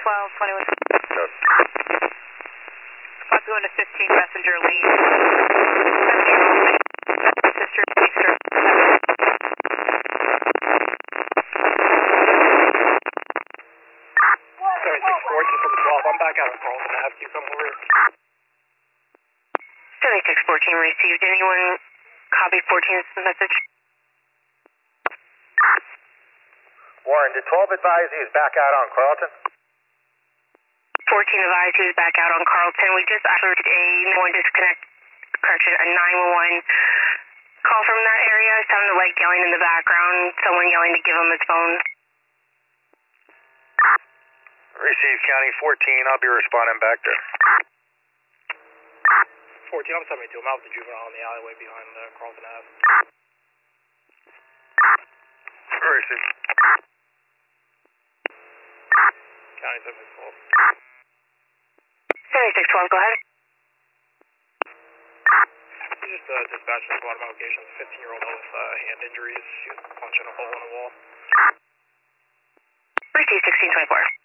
21. No. Spot going to 15, messenger lead. Sister, Easter. 7614 from 12. I'm back out on Carlton Ave. Can you come over? 7614 received. Anyone copy 14's message? Warren, did 12 advise he was back out on Carlton? 14 advised he was back out on Carlton. We just offered a 911 call from that area. Sounded like yelling in the background. Someone yelling to give him his phone. Received County 14. I'll be responding back there. 14, I'm 72. I'm out with the juvenile in the alleyway behind Carlton Ave. Received. County 7612. 7612, go ahead. Just dispatched to bottom locations. 15-year-old with hand injuries. She was punching a hole in the wall. Received 1624.